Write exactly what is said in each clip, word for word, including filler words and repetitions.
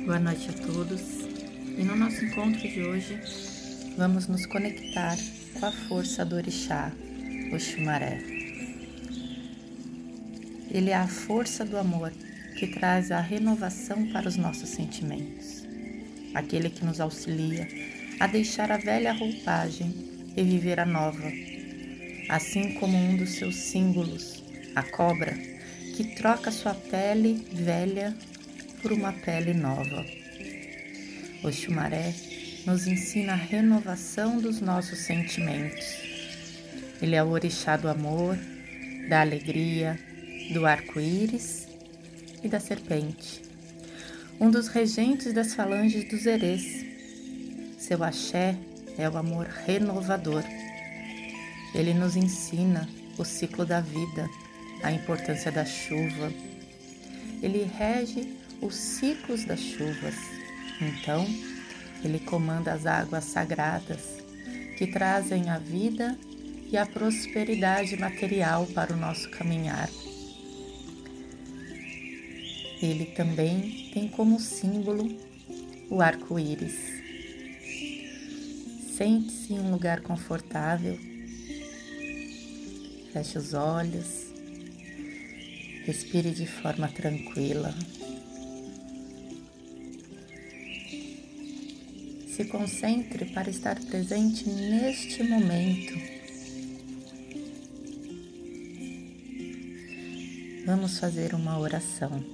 Boa noite a todos. E no nosso encontro de hoje, vamos nos conectar com a força do Orixá, Oxumaré. Ele é a força do amor que traz a renovação para os nossos sentimentos. Aquele que nos auxilia a deixar a velha roupagem e viver a nova. Assim como um dos seus símbolos, a cobra, que troca sua pele velha por uma pele nova. Oxumaré nos ensina a renovação dos nossos sentimentos. Ele é o orixá do amor, da alegria, do arco-íris e da serpente. Um dos regentes das falanges dos Erês. Seu axé é o amor renovador. Ele nos ensina o ciclo da vida, a importância da chuva. Ele rege os ciclos das chuvas. Então, ele comanda as águas sagradas que trazem a vida e a prosperidade material para o nosso caminhar. Ele também tem como símbolo o arco-íris. Sente-se em um lugar confortável, feche os olhos, respire de forma tranquila. Se concentre para estar presente neste momento. Vamos fazer uma oração.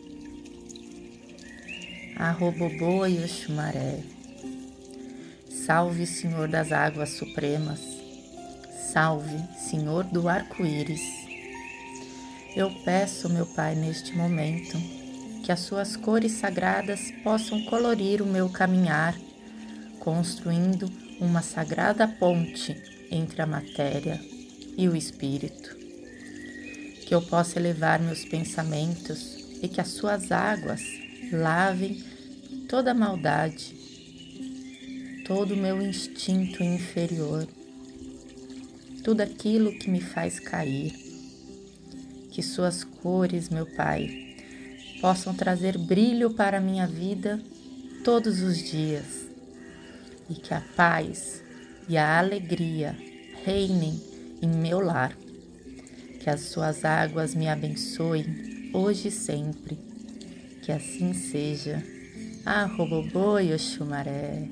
Arrobobô e Oxumaré. Salve, Senhor das águas supremas. Salve, Senhor do arco-íris. Eu peço, meu Pai, neste momento, que as suas cores sagradas possam colorir o meu caminhar, construindo uma sagrada ponte entre a matéria e o espírito. Que eu possa elevar meus pensamentos e que as suas águas lavem toda a maldade, todo o meu instinto inferior, tudo aquilo que me faz cair. Que suas cores, meu Pai, possam trazer brilho para a minha vida todos os dias. E que a paz e a alegria reinem em meu lar. Que as suas águas me abençoem hoje e sempre. Que assim seja. Arrobobô e Oxumaré.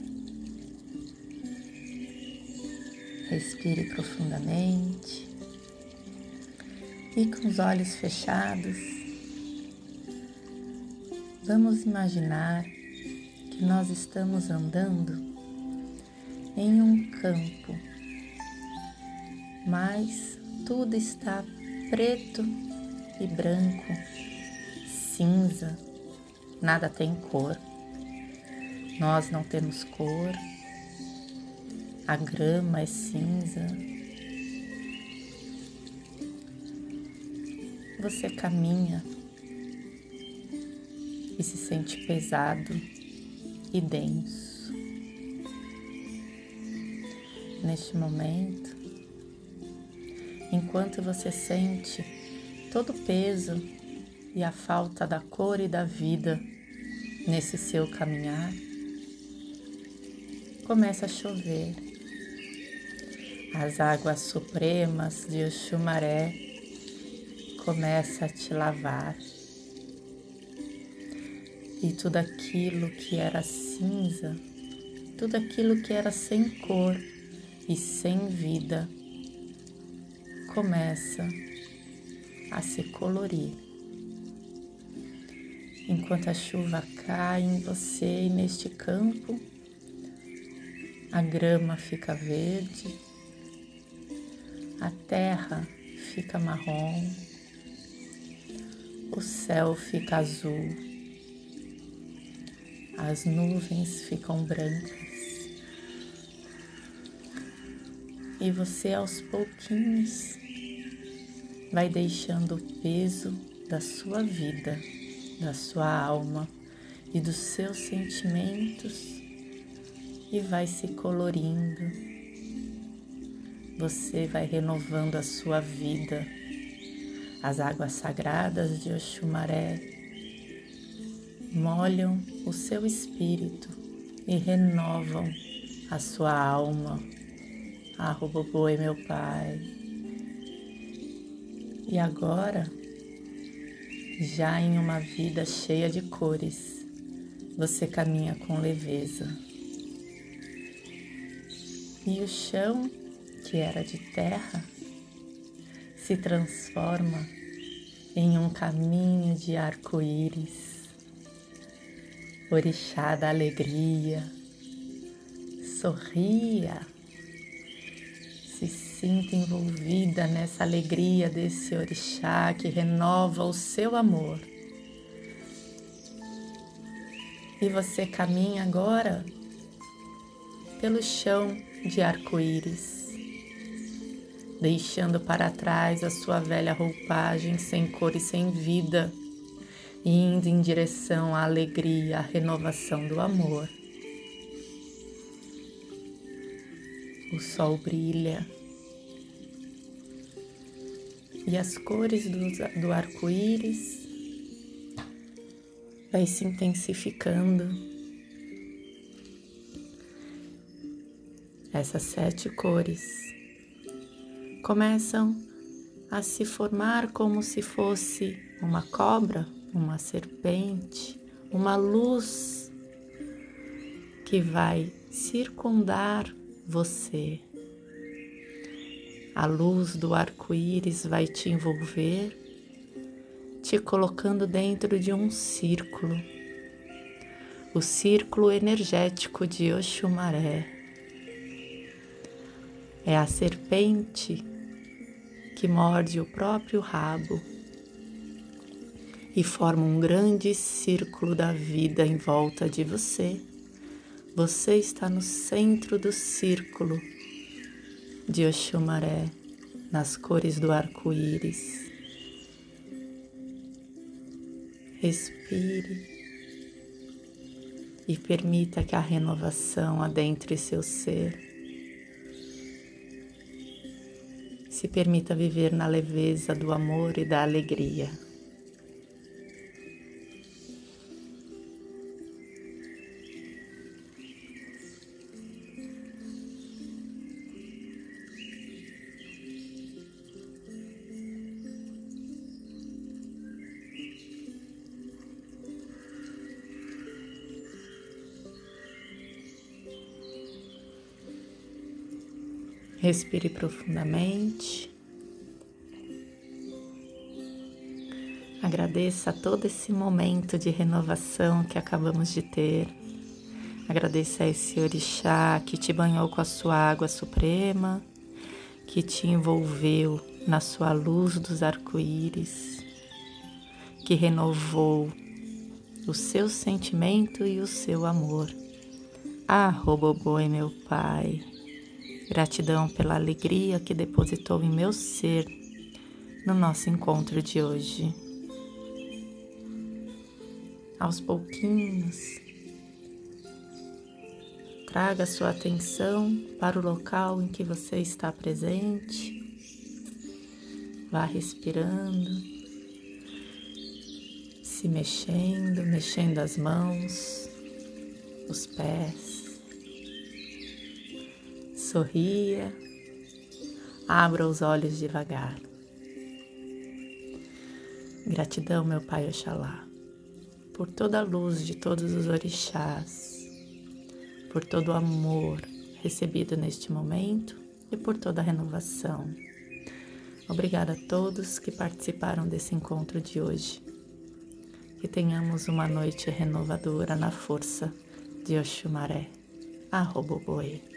Respire profundamente. E com os olhos fechados, vamos imaginar que nós estamos andando em um campo, mas tudo está preto e branco, cinza, nada tem cor. Nós não temos cor, a grama é cinza. Você caminha e se sente pesado e denso. Neste momento, enquanto você sente todo o peso e a falta da cor e da vida nesse seu caminhar, começa a chover. As águas supremas de Oxumaré começam a te lavar. E tudo aquilo que era cinza, tudo aquilo que era sem cor e sem vida, começa a se colorir. Enquanto a chuva cai em você e neste campo, a grama fica verde, a terra fica marrom, o céu fica azul, as nuvens ficam brancas. E você aos pouquinhos vai deixando o peso da sua vida, da sua alma e dos seus sentimentos e vai se colorindo. Você vai renovando a sua vida. As águas sagradas de Oxumaré molham o seu espírito e renovam a sua alma. Arroboboe, meu Pai. E agora, já em uma vida cheia de cores, você caminha com leveza. E o chão, que era de terra, se transforma em um caminho de arco-íris. Orixá da alegria, sorria, se sinta envolvida nessa alegria desse orixá que renova o seu amor. E você caminha agora pelo chão de arco-íris, deixando para trás a sua velha roupagem sem cor e sem vida, e indo em direção à alegria, à renovação do amor. O sol brilha e as cores do, do arco-íris vai se intensificando. Essas sete cores começam a se formar como se fosse uma cobra, uma serpente, uma luz que vai circundar você. A luz do arco-íris vai te envolver, te colocando dentro de um círculo, o círculo energético de Oxumaré. É a serpente que morde o próprio rabo e forma um grande círculo da vida em volta de você. Você está no centro do círculo de Oxumaré, nas cores do arco-íris. Respire e permita que a renovação adentre seu ser. Se permita viver na leveza do amor e da alegria. Respire profundamente. Agradeça todo esse momento de renovação que acabamos de ter. Agradeça a esse orixá que te banhou com a sua água suprema, que te envolveu na sua luz dos arco-íris, que renovou o seu sentimento e o seu amor. Arroboboe, meu Pai. Gratidão pela alegria que depositou em meu ser no nosso encontro de hoje. Aos pouquinhos, traga sua atenção para o local em que você está presente. Vá respirando, se mexendo, mexendo as mãos, os pés. Sorria, abra os olhos devagar. Gratidão, meu Pai Oxalá, por toda a luz de todos os orixás, por todo o amor recebido neste momento e por toda a renovação. Obrigada a todos que participaram desse encontro de hoje. Que tenhamos uma noite renovadora na força de Oxumaré. Arroboboe.